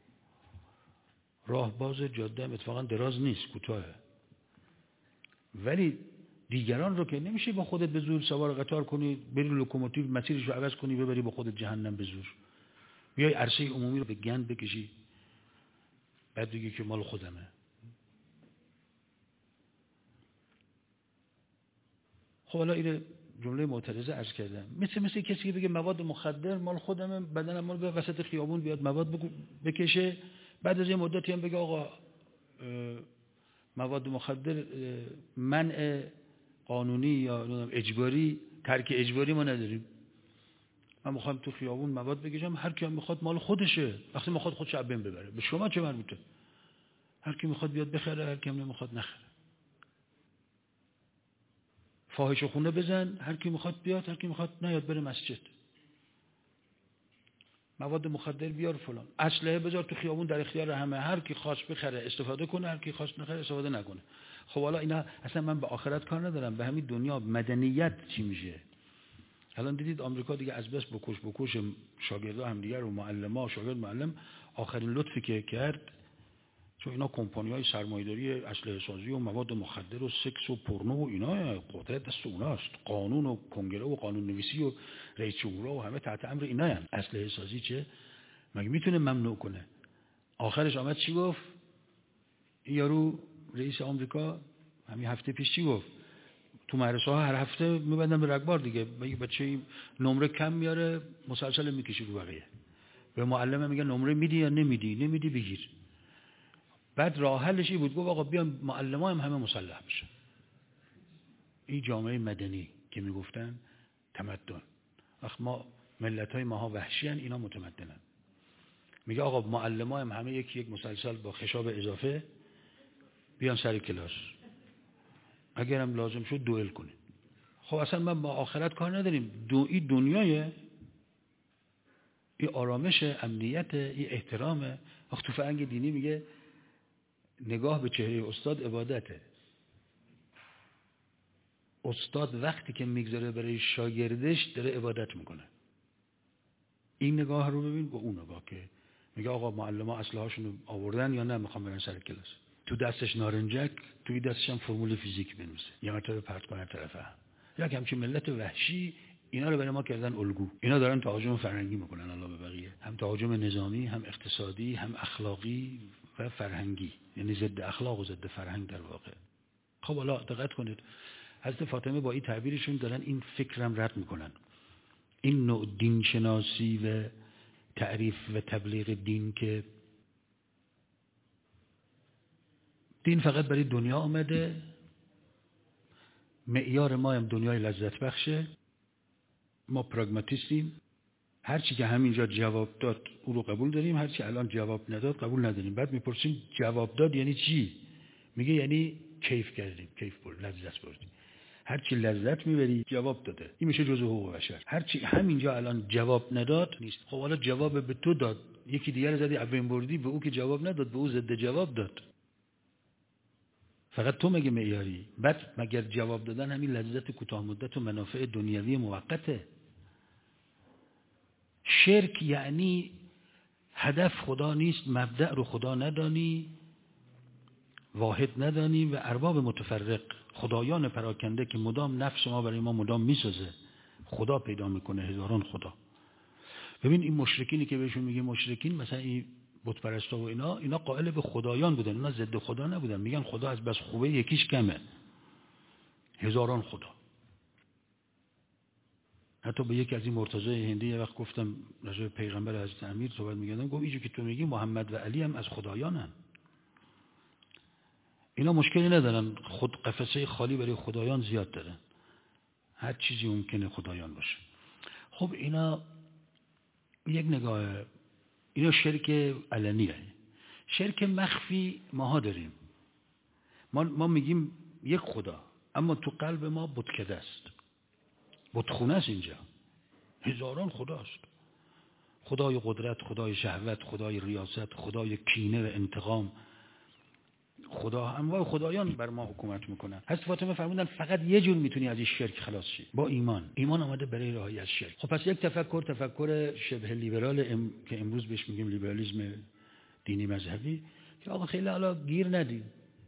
راه باز، جاده هم اتفاقا دراز نیست، کوتاهه. ولی دیگران رو که نمیشه با خودت به زور سوار قطار کنی، بری لوکوموتیو مسیرش رو عوض کنی ببری با خودت جهنم به زور. بیای عرصه عمومی رو به گند بکشی، بعد دیگه که مال خودمه. خب حالا این جمله معترضه عرض کردم. مثل کسی که بگه مواد مخدر مال خودمه، بدنم مال، به وسط خیابون بیاد مواد بکشه، بعد از یه مدتی هم بگه آقا مواد مخدر منع قانونی یا اجباری، ترک اجباری ما نداریم. من میخوام تو خیابون مواد بکشم، هر کی هم میخواد مال خودشه. وقتی میخواد خودش از بین ببره، به شما چه مربوطه؟ هر کی میخواد بیاد بخره، هر کی هم نمیخواد نخره. فاحشه خونه بزن، هر کی میخواد بیاد، هر کی میخواد نیاد بره مسجد. مواد مخدر بیار فلان، اسلحه بذار تو خیابون در اختیار همه، هر کی خواست بخره استفاده کنه، هر کی خواست نخره استفاده نکنه. خب حالا اینا اصلا من به آخرت کار ندارم، به همین دنیا مدنیت چی میشه؟ الان دیدید آمریکا دیگه از بس بکش شاگردا هم دیگه رو، معلما شاگرد معلم، آخرین لطفی که کرد، چون اینا کمپانی‌های سرمایه‌داری اسلحه سازی و مواد مخدر و سکس و پورنو و اینا قدرت دست اوناست، قانون و کنگره و قانون نویسی و رئیس جمهورها و همه تحت امر ایناین. اسلحه سازی چه مگه میتونه ممنوع کنه؟ آخرش آمد چی گفت یارو رئیس آمریکا همین هفته پیش؟ چی گفت؟ تو مدرسه ها هر هفته میبندن به رگبار دیگه، بچه نمره کم میاره مسلسل میکشه رو بقیه، به معلم میگه نمره میدی یا نمیدی؟ نمیدی بگیر. بعد راه حلش بود، گفت آقا بیان معلم‌ها هم همه مسلح بشن. این جامعه مدنی که میگفتن تمدن، وقت ما ملت‌های ماها وحشیان، اینا متمدنن. میگه آقا معلم‌ها هم همه یک مسلسل با خشاب اضافه بیان سر کلاس، اگرم لازم شد دوئل کنیم. خب اصلا من با آخرت کار نداریم. این دنیای این آرامش، امنیت، این احترامه. وقت تو فرهنگ دینی میگه نگاه به چهره استاد عبادته. استاد وقتی که میگذاره برای شاگردش داره عبادت میکنه. این نگاه رو ببین و اون نگاه که میگه آقا معلم‌ها اسلحه‌هاشون رو آوردن یا نه میخوام برن سر کلاس. تو دستش نارنجک، توی دستش هم فرمول فیزیک بنویسه، یه مرتبه پرت کنه طرف هم. یک همچین ملت وحشی اینا رو برای ما کردن الگو. اینا دارن تهاجم فرهنگی میکنن علاوه بر بقیه، هم تهاجم نظامی، هم اقتصادی، هم اخلاقی و فرهنگی، یعنی ضد اخلاق و ضد فرهنگ در واقع. خب حالا دقت کنید، حضرت فاطمه با این تعبیرشون دارن این فکرم رد میکنن. این نوع دین شناسی و تعریف و تبلیغ دین که دین فقط برای دنیا آمده، معیار ما هم دنیای لذت بخشه، ما پراگماتیستیم، هرچی که همینجا جواب داد او رو قبول داریم، هرچی الان جواب نداد قبول نداریم. بعد میپرسیم جواب داد یعنی چی؟ میگه یعنی کیف کردیم، کیف برد، لذت بردیم. هرچی لذت میبری جواب داده، این میشه جزء حقوق بشر. هرچی همینجا الان جواب نداد نیست. خب حالا جواب به تو داد، یکی دیگر زدی ابین بردی، به او که جواب نداد به او ضد جواب داد. فقط تو مگه معیاری؟ بعد مگر جواب دادن همین لذت کوتاه مدت و منافع دنیوی موقته؟ شرک یعنی هدف خدا نیست، مبدأ رو خدا ندانی، واحد ندانی و ارباب متفرق، خدایان پراکنده که مدام نفس ما برای ما مدام میسازه، خدا پیدا میکنه، هزاران خدا. ببین این مشرکینی که بهشون میگه مشرکین، مثلا این بت پرستا و اینا قائل به خدایان بودن، اینا ضد خدا نبودن، میگن خدا از بس خوبه یکیش کمه، هزاران خدا. حتی به یکی از این مرتضای هندی یه وقت گفتم راجع به پیغمبر حضرت امیر صحبت می‌کردم، گفت اینجوری که تو میگی محمد و علی هم از خدایانن. اینا مشکلی ندارن، خود قفسه خالی برای خدایان زیاد دارن، هر چیزی ممکنه خدایان باشه. خب اینا یک نگاه، اینا شرک علنیه. شرک مخفی ماها داریم. ما میگیم یک خدا، اما تو قلب ما بتکده است، بتخونه است، اینجا هزاران خداست. خدای قدرت، خدای شهوت، خدای ریاست، خدای کینه و انتقام، خدا انواع خدایان بر ما حکومت میکنن. حضرت فاطمه فرمودن فقط یه جور میتونی از این شرک خلاص شی، با ایمان. ایمان آمده برای رهایی از شرک. خب پس یک تفکر شبه لیبرال که امروز بهش میگیم لیبرالیسم دینی مذهبی، که آقا خیلی حالا گیر ندیم.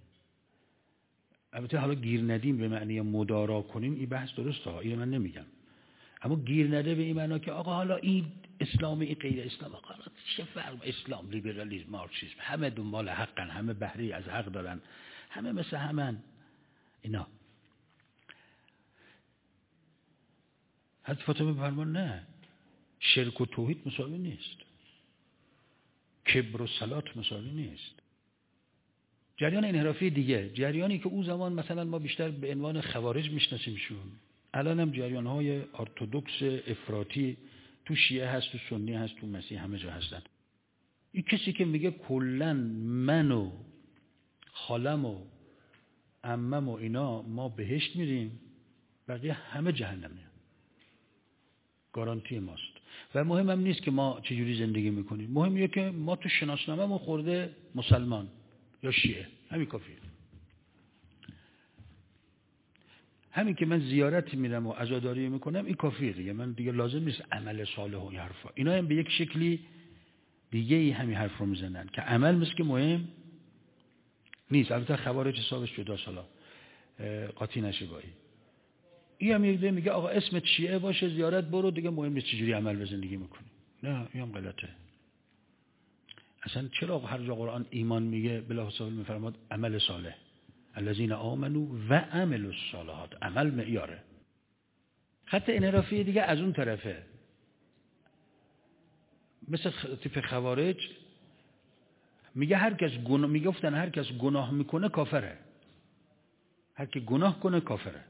البته حالا گیر ندیم به معنی مدارا کنیم، این بحث درسته ها، اینو من نمیگم، اما گیر نده به این معنا که آقا حالا این اسلامی، این غیر اسلام، آقا چه فرق، اسلام، لیبرالیسم، مارکسیسم، همه دنبال حقن، همه بهره از حق دارن، همه مثل همن. اینا حضرت فاطمه فرمان نه، شرک و توحید مساوی نیست، کبر و صلات مساوی نیست. جریان انحرافی دیگه، جریانی که اون زمان مثلا ما بیشتر به عنوان خوارج میشناسیمشون، الان هم جریان‌های ارتدوکس افراطی تو شیعه هست، تو سنی هست، تو مسیح، همه جا هستن. این کسی که میگه کلاً من و خالم و عمم و اینا ما بهشت میریم، بقیه همه جهنمی، گارانتی ماست. و مهم هم نیست که ما چجوری زندگی میکنیم، مهمیه که ما تو شناسنامه‌مون خورده مسلمان یا شیعه، همین کافیه. همین که من زیارت میرم و عزاداری میکنم این کافیه دیگه، من دیگه لازم نیست عمل صالح و این حرفا. اینا هم به یک شکلی دیگه ای همین حرف رو میزنن که عمل مثل که مهم نیست. البته خوارج حسابش جدا، سالا قاطی نشه با این هم یه میگه آقا اسمت شیعه باشه زیارت برو دیگه، مهم نیست چجوری عمل به زندگی میکنی. نه، این هم غلطه. اصلا چرا هر جا قرآن ایمان میگه بلافاصله میفرماد عمل صالح، الذین آمنوا و عملوا الصالحات، عمل معیاره. خط انحرافی دیگه از اون طرفه، مثل تیپ خوارج میگه هر کس گناه، میگفتن هر کس گناه میکنه کافره، هر کی گناه کنه کافره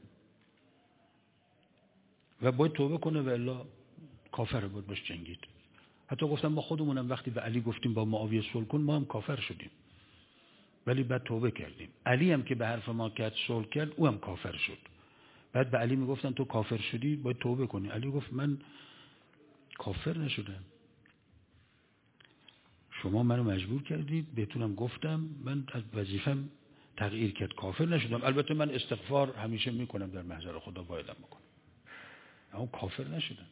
و باید توبه کنه و الا کافره، باید باش جنگید. حتی گفتن ما خودمونم وقتی به علی گفتیم با معاویه صلح کن، ما هم کافر شدیم ولی بعد توبه کردیم. علی هم که به حرف ما کرد صلح کرد، او هم کافر شد. بعد به علی میگفتن تو کافر شدی باید توبه کنی، علی گفت من کافر نشدم، شما منو مجبور کردید، بهتونم گفتم، من از وظیفم تغییر کرد، کافر نشدم. البته من استغفار همیشه میکنم در محضر خدا، بایدم میکنم، اما کافر نشدم.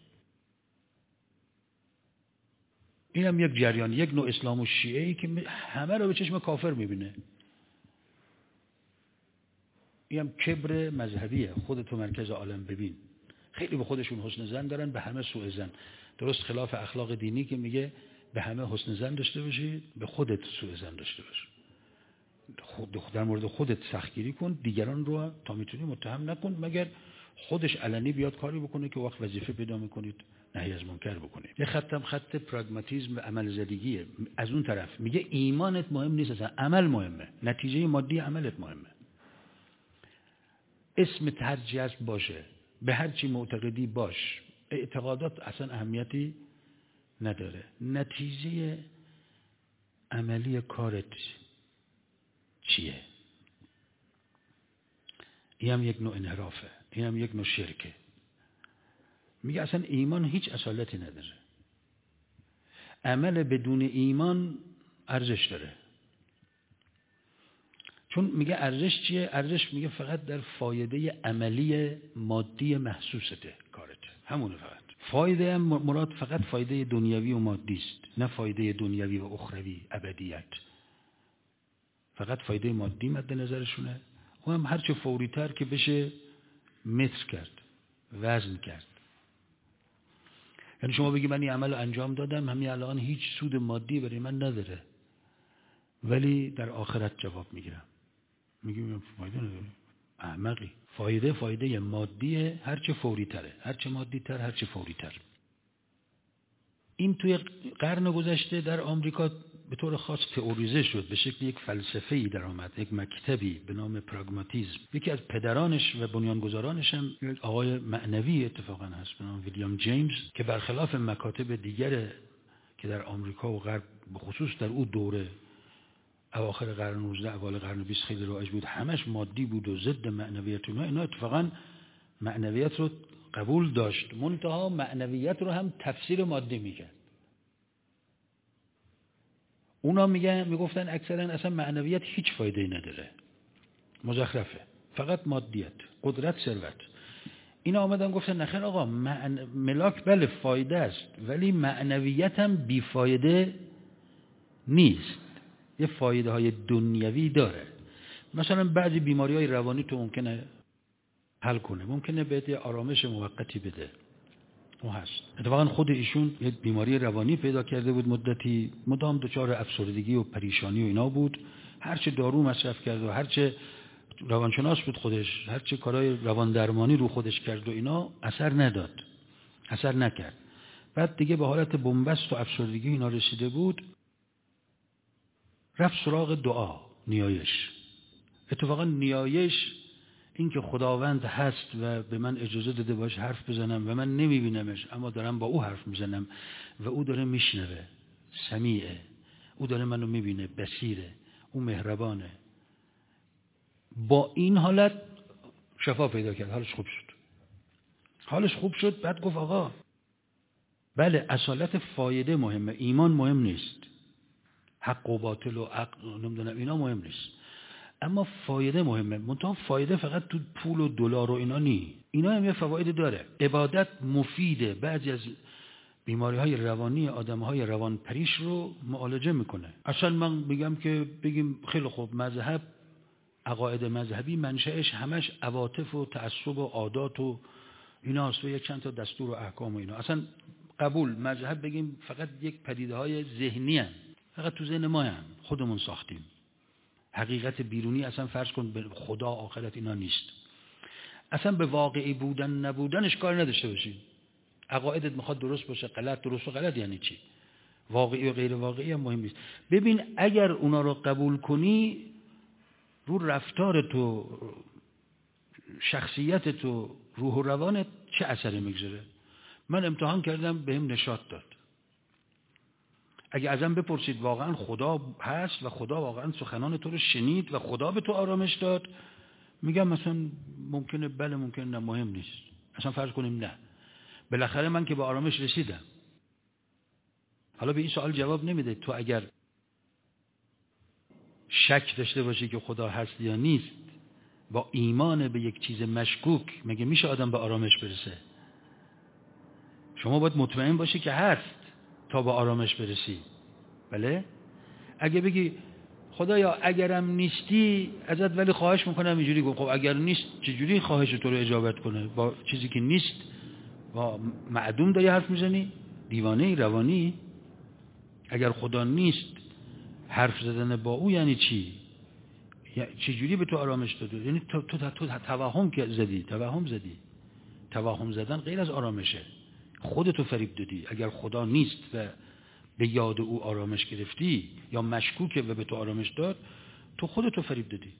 این هم یک جریان، یک نوع اسلام و شیعه‌ای که همه رو به چشم کافر میبینه. این هم کبر مذهبیه، خودتو مرکز عالم ببین، خیلی به خودشون حسن ظن دارن، به همه سوء ظن. درست خلاف اخلاق دینی که میگه به همه حسن ظن داشته باشی، به خودت سوء ظن داشته باش. در مورد خودت سختگیری کن، دیگران رو تا میتونی متهم نکن، مگر خودش علنی بیاد کاری بکنه که وقت وظیفه پیدا میکنید نهی از منکر بکنید. یه خط پراگماتیسم و عمل زدگیه. از اون طرف میگه ایمانت مهم نیست، اصلا عمل مهمه، نتیجه مادی عملت مهمه. اسمت هر چی هست باشه، به هر چی معتقدی باش، اعتقادات اصلا اهمیتی نداره، نتیجه عملی کارت چیه؟ این هم یک نوع انحرافه، این هم یک نوع شرکه. میگه اصلا ایمان هیچ اصالتی نداره. عمل بدون ایمان ارزش داره. چون میگه ارزش چیه؟ ارزش میگه فقط در فایده عملی مادی محسوسته کارت، همونه فقط. فایده هم مراد فقط فایده دنیوی و مادی است، نه فایده دنیوی و اخروی ابدیت. فقط فایده مادی مد نظرشونه، و هم هرچه فوری‌تر که بشه متر کرد، وزن کرد. یعنی شما بگی من این عمل انجام دادم، همین الان هیچ سود مادی برای من نداره، ولی در آخرت جواب میگیرم. میگیم فایده نداره، احمقی. فایده مادیه، هرچه فوری‌تره، هرچه مادی‌تر هرچه فوری‌تر. این توی قرن گذشته در آمریکا به طور خاص تئوریزه شد، به شکل یک فلسفه‌ای در آمد، یک مکتبی به نام پراگماتیسم. یکی از پدرانش و بنیانگذارانش هم آقای معنوی اتفاقا هست به نام ویلیام جیمز، که برخلاف مکاتب دیگر که در آمریکا و غرب به خصوص در اون دوره اواخر قرن 19 اوایل قرن 20 خیلی رایج بود، همش مادی بود و ضد معنویت. اینا اتفاقا معنویت رو قبول داشت، منتها معنویت رو هم تفسیر مادی میکرد. اونا میگفتن اکثرا اصلا معنویت هیچ فایده‌ای نداره، مزخرفه، فقط مادیت، قدرت، ثروت. اینا آمدن گفتن نخیر آقا، ملاک بله فایده است، ولی معنویت هم بیفایده نیست، یه فایده های دنیوی داره. مثلا بعضی بیماری های روانی تو ممکنه حل کنه، ممکنه بهت یه آرامش موقتی بده، اون هست. اتفاقا خود ایشون یه بیماری روانی پیدا کرده بود، مدتی مدام دچار افسردگی و پریشانی و اینا بود، هرچه دارو مصرف کرد و هرچه روانشناس بود خودش، هرچه کارهای روان درمانی رو خودش کرد و اینا اثر نداد، اثر نکرد. بعد دیگه به حالت بنبست و افسردگی اینا رسیده بود، رفت سراغ دعا، نیایش. اتفاقا نیایش این که خداوند هست و به من اجازه داده باش حرف بزنم و من نمیبینمش اما دارم با او حرف میزنم و او داره میشنوه، سمیعه، او داره منو میبینه، بصیره، او مهربانه. با این حالت شفا پیدا کرد، حالش خوب شد. بعد گفت آقا بله اصالت فایده مهمه، ایمان مهم نیست، حق و باطل و عقل نمیدونم اینا مهم نیست، اما فایده مهمه. منتها فایده فقط تو پول و دلار و اینا نی، اینا هم یه فواید داره. عبادت مفیده، بعضی از بیماری های روانی آدم های روان پریش رو معالجه میکنه. اصلا من میگم که بگیم خیلی خوب، مذهب، عقاید مذهبی منشأش همش عواطف و تعصب و عادات و اینا هست و یک چند تا دستور و احکام و اینا. اصلا قبول، مذهب بگیم فقط یک پدیده های ذهنی هست، فقط تو ذهن ما هم خودمون ساختیم. حقیقت بیرونی اصلا فرض کن به خدا آخرت اینا نیست. اصلا به واقعی بودن نبودنش کار نداشته باشی. عقایدت میخواد درست باشه، غلط، درست و غلط یعنی چی؟ واقعی و غیر واقعی هم مهم نیست. ببین اگر اونا رو قبول کنی، رو رفتار تو، شخصیت تو، روح و روانت چه اثری میگذاره؟ من امتحان کردم بهم نشاط داد. اگه ازم بپرسید واقعا خدا هست و خدا واقعا سخنان تو رو شنید و خدا به تو آرامش داد، میگم مثلا ممکنه بله، ممکنه نه، مهم نیست. اصلا فرض کنیم نه، بالاخره من که به آرامش رسیدم. حالا به این سوال جواب نمیده تو اگر شک داشته باشی که خدا هست یا نیست، با ایمان به یک چیز مشکوک مگه میشه آدم به آرامش برسه؟ شما باید مطمئن باشی که هست تا به آرامش برسی. بله؟ اگه بگی خدایا اگرم نیستی ازت ولی خواهش میکنم اینجوری گفت، خب اگر نیست چجوری خواهش تو رو اجابت کنه با چیزی که نیست؟ با معدوم داری حرف میزنی؟ دیوانه روانی؟ اگر خدا نیست حرف زدن با او یعنی چی؟ چجوری به تو آرامش داده؟ یعنی تو توهم زدی. توهم زدن غیر از آرامشه. خودتو فریب دادی. اگر خدا نیست و به یاد او آرامش گرفتی یا مشکوکه و به تو آرامش داد، تو خودتو فریب دادی.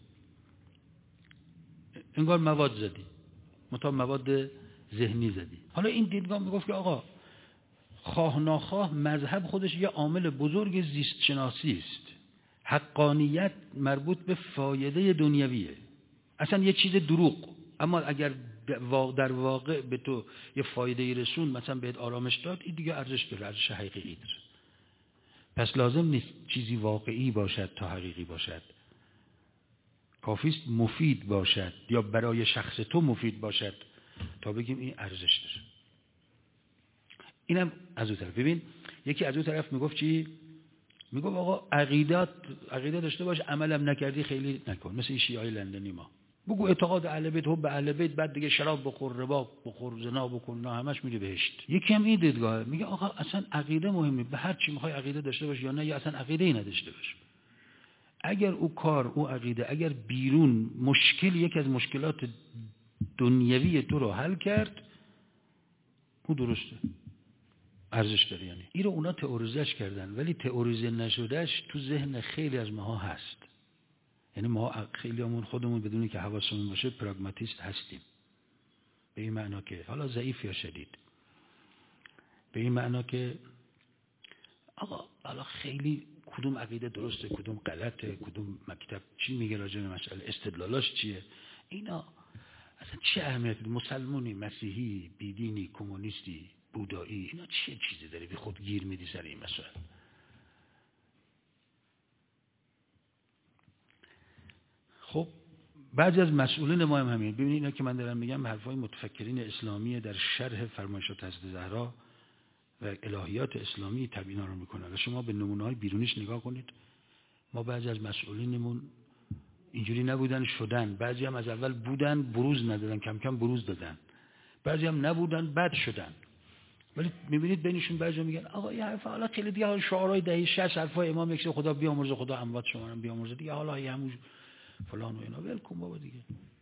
انگار مواد زدی، متا مواد ذهنی زدی. حالا این دیدگاه میگفت که آقا خواه ناخواه مذهب خودش یه عامل بزرگ زیست شناسی است. حقانیت مربوط به فایده دنیویه، اصلا یه چیز دروغ، اما اگر در واقع به تو یه فایده رسون، مثلا بهت آرامش داد، این دیگه ارزش داره، ارزش حقیقی داره. پس لازم نیست چیزی واقعی باشد تا حقیقی باشد. کافیست مفید باشد یا برای شخص تو مفید باشد تا بگیم این ارزش داره. اینم از اون طرف. ببین یکی از اون طرف میگفت چی؟ میگفت آقا عقیده داشته باش، عملم نکردی خیلی نکن. مثل این شیعای لندنی ما بگو اعتقاد اهل بیت، حب اهل بیت، بعد دیگه شراب بخور، ربا بخور، زنا بکن، نه همش میره بهشت. یکی هم این دیدگاه میگه آقا اصلا عقیده مهمه، به هر چی میخوای عقیده داشته باش یا نه، یا اصلا عقیده ای نداشته باش. اگر او کار، او عقیده، اگر بیرون مشکل، یک از مشکلات دنیوی تو رو حل کرد، او درسته، ارزش داره. یعنی این رو اونا تئوریزش کردن، ولی تئوریزه نشدهش تو ذهن خیلی از ماها هست. یعنی ما خیلی همون خودمون بدونی که حواسمون باشه پراگماتیست هستیم، به این معنا که حالا ضعیف یا شدید، به این معنا که آقا حالا خیلی کدوم عقیده درسته، کدوم غلطه، کدوم مکتب چی میگه راجع به مسئله، استدلالاش چیه، اینا اصلا چه اهمیتی؟ مسلمانی، مسیحی، بیدینی، کمونیستی، بودایی، اینا چه چیزی داره بی خود گیر میدی سر این مسئله؟ خب بعضی از مسئولین ما هم همین. ببینید اینا که من دارم میگم حرفای متفکرین اسلامی در شرح فرمایشات حضرت زهرا و الهیات اسلامی تبیینا رو میکنن. شما به نمونه‌های بیرونیش نگاه کنید. ما بعضی از مسئولینمون اینجوری نبودن شدن، بعضی هم از اول بودن بروز ندادن، کم کم بروز دادن، بعضی هم نبودن بد شدن. ولی میبینید بینشون بعضی میگن آقا این حرفا حالا خیلی دیگه، حالا شعارهای دهه 60 حرفای امام یک خدا بیامرزه، خدا اموات شما رو بیامرزه دیگه، حالا همون فلان و اینا، ولکن بابا دیگه.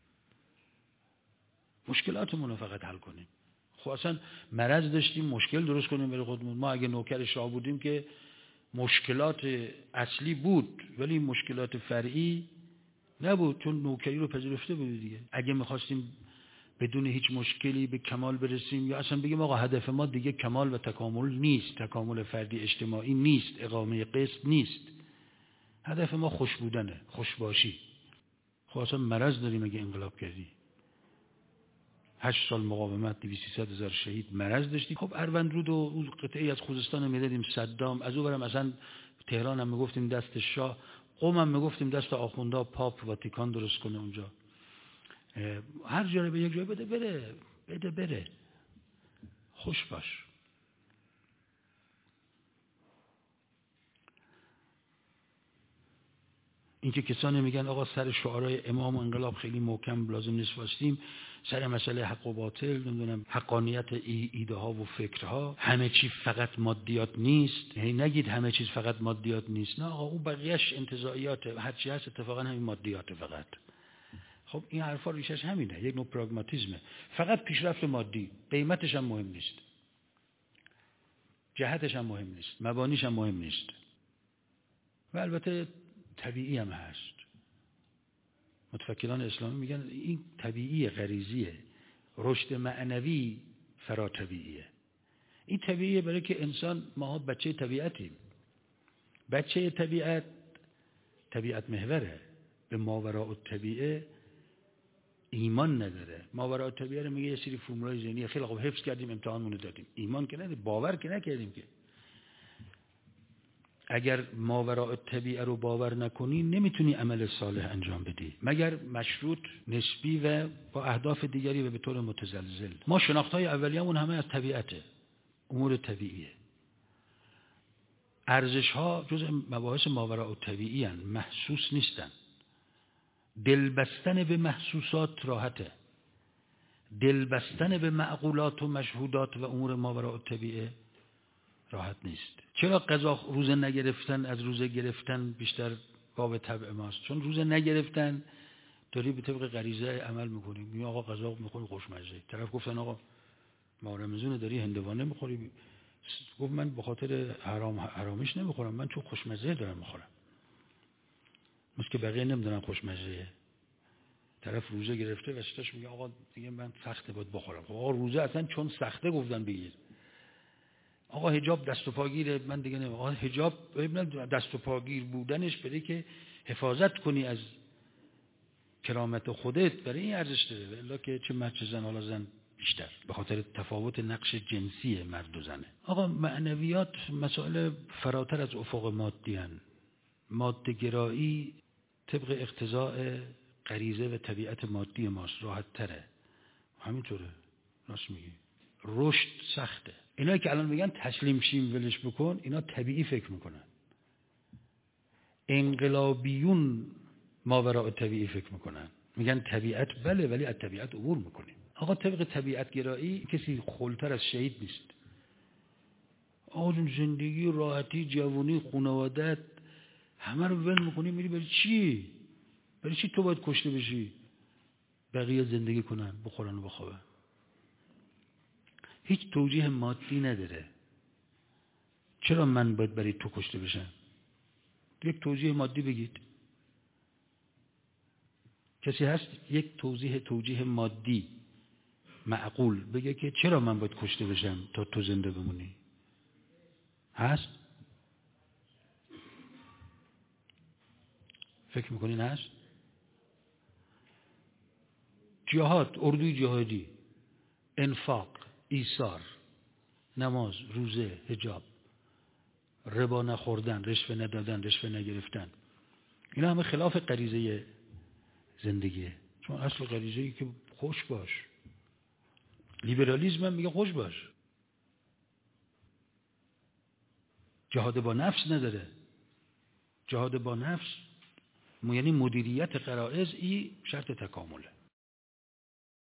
مشکلاتمون رو فقط حل کنیم. خب اصلا مرض داشتیم مشکل درست کنیم برای خودمون. ما اگه نوکر شاه بودیم که مشکلات اصلی بود ولی مشکلات فرعی نبود، چون نوکری رو پذیرفته بود دیگه. اگه می‌خواستیم بدون هیچ مشکلی به کمال برسیم، یا اصلا بگیم آقا هدف ما دیگه کمال و تکامل نیست، تکامل فردی اجتماعی نیست، اقامه قسط نیست، هدف ما خوش بودنه، خوشباشی. خب اصلا مرض داریم اگه انقلاب کردی، 8 سال مقاومت، 200-300 هزار شهید، مرض داشتی. خب اروندرود و اون قطعی از خوزستان میدادیم صدام، از اون برم اصلا تهران هم میگفتیم دست شاه، قم هم میگفتیم دست آخوندا، پاپ واتیکان درست کنه اونجا، هر جا به یک جای بده، خوش باش. اینکه کسانی میگن آقا سر شعارهای امام و انقلاب خیلی محکم لازم نیست واسطیم، سر مسئله حق و باطل، نمیدونم حقانیت ایده ها و فکرها، همه چی فقط مادیات نیست. یعنی نگید همه چیز فقط مادیات نیست، نه آقا اون بقیه‌اش انتزاعیات، هر چی هست اتفاقا همین مادیات فقط. خب این حرفا ریشش همینه، یک نوع پراگماتیسمه. فقط پیشرفت مادی، قیمتش هم مهم نیست، جهتش هم مهم نیست، مبانیش هم مهم نیست. و البته طبیعی هم هست. متفکران اسلامی میگن این طبیعی، غریزیه. رشد معنوی فرا طبیعیه. این طبیعیه برای که انسان، ما بچه طبیعتیم. بچه طبیعت محوره. به ماوراء الطبیعه ایمان نداره. ماوراء الطبیعه رو میگه یه سری فرمولای ذهنی، خیلی خوب حفظ کردیم امتحانمون رو دادیم، ایمان که نداریم، باور که نکردیم که. اگر ماوراء الطبیعه رو باور نکنی نمیتونی عمل صالح انجام بدی، مگر مشروط، نسبی و با اهداف دیگری و به طور متزلزل. ما شناختهای اولیه‌مون همه از طبیعته، امور طبیعیه. ارزش‌ها جزء مباحث ماوراء الطبیعی هستند، محسوس نیستن. دل بستن به محسوسات راحته، دل بستن به معقولات و مشهودات و امور ماوراء الطبیعه راحت نیست. چرا قضا روزه نگرفتن از روزه گرفتن بیشتر باب طبع ماست؟ چون روزه نگرفتن داری به طبق غریزه عمل میکنی. میگه آقا غذا میخوری خوشمزه. طرف گفتن آقا ماه رمضان داری هندوانه میخوری، گفت من به خاطر حرامیش نمیخورم، من چون خوشمزه دارم میخورم. مثل که بقیه نمیدونن خوشمزه. طرف روزه گرفته و شتاش میگه آقا دیگه من سخته باید بخورم. آقا روزه اصلا چون سخته گفتن بگیر. آقا حجاب دست و پاگیره، من دیگه نمیدونم. آقا حجاب دست و پاگیر بودنش برای که حفاظت کنی از کرامت خودت، برای این ارزش داره. الا که چه مرد چه زن، حالا زن بیشتر به خاطر تفاوت نقش جنسی مرد و زنه. آقا معنویات مسائل فراتر از افق مادی هن. ماده گرایی طبق اقتضاء غریزه و طبیعت مادی ماست، راحت تره. همینطوره، راست میگی. رشد سخته. اینایی که الان میگن تسلیم شیم ولش بکن، اینا طبیعی فکر میکنن. انقلابیون ماوراء طبیعی فکر میکنن، میگن طبیعت بله ولی از طبیعت عبور میکنیم. آقا طبق طبیعت گرایی کسی خلتر از شهید نیست. آقا جون زندگی، راحتی، جوانی، خانوادت همه رو ول میکنی میری برای چی؟ برای چی تو باید کشته بشی؟ بقیه زندگی کنن، بخورن و بخوابن. هیچ توجیه مادی نداره. چرا من باید برای تو کشته بشم؟ یک توجیه مادی بگید. کسی هست یک توجیه مادی معقول بگه که چرا من باید کشته بشم تا تو زنده بمونی؟ هست؟ فکر میکنین هست؟ جهاد، اردوی جهادی، انفاق، ایثار، نماز، روزه، حجاب، ربا نخوردن، رشوه ندادن، رشوه نگرفتن، اینا همه خلاف غریزه زندگیه. چون اصل غریزه‌ای که خوش باش. لیبرالیسم هم میگه خوش باش. جهاد با نفس نداره. جهاد با نفس یعنی مدیریت غرایز، این شرط تکامله.